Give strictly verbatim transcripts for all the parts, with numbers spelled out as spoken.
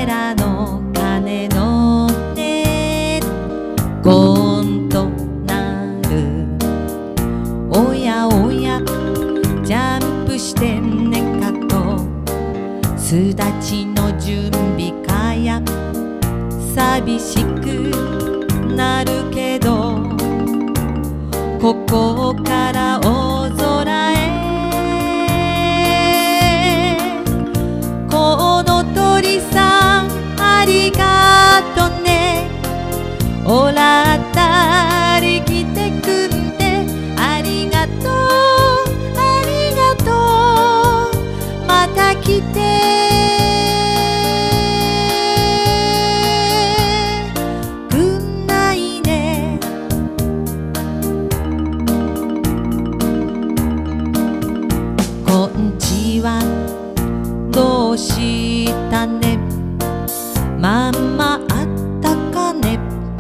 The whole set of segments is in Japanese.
寺の鐘の音ゴンとなる。おやおやジャンプしてんねんかと、巣立ちの準備かや。寂しくなるけどここから大空へ。この鳥さんありがとね。おらったり来てくんでありがとうありがとう。また来てどうしたね。まんまあったかね。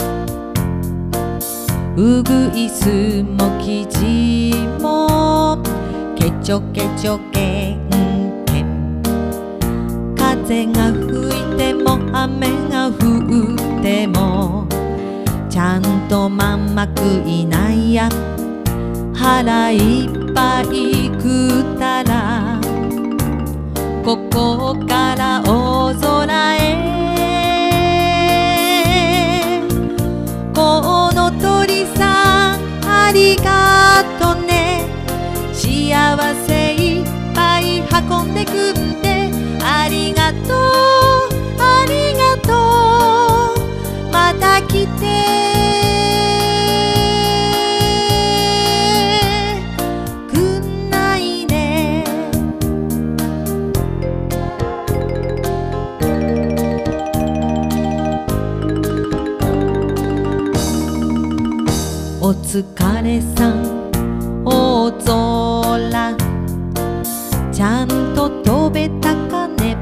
うぐいすも生地もけちょけちょけんけん。風が吹いても雨が降ってもちゃんとまんま食いないや。腹いっぱい食ったらここから大空へ。この鳥さんありがとね。幸せいっぱい運んでくんでありがとうありがとう。また来てお疲れさん大空ちゃんと飛べたかね。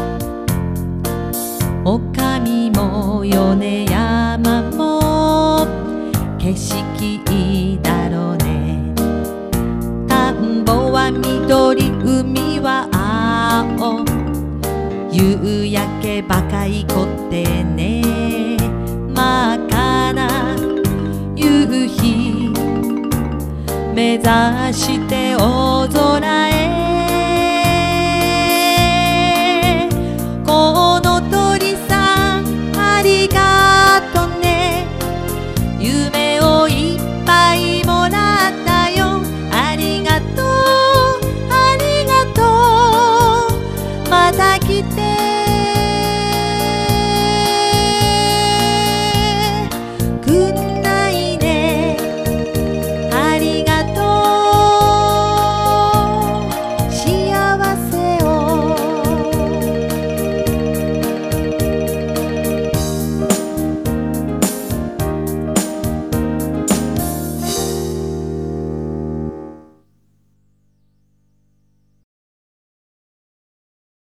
おかみも米山も景色いいだろうね。田んぼは緑海は青夕焼けばかいこってね。真っ赤な夕日目指して大空へ。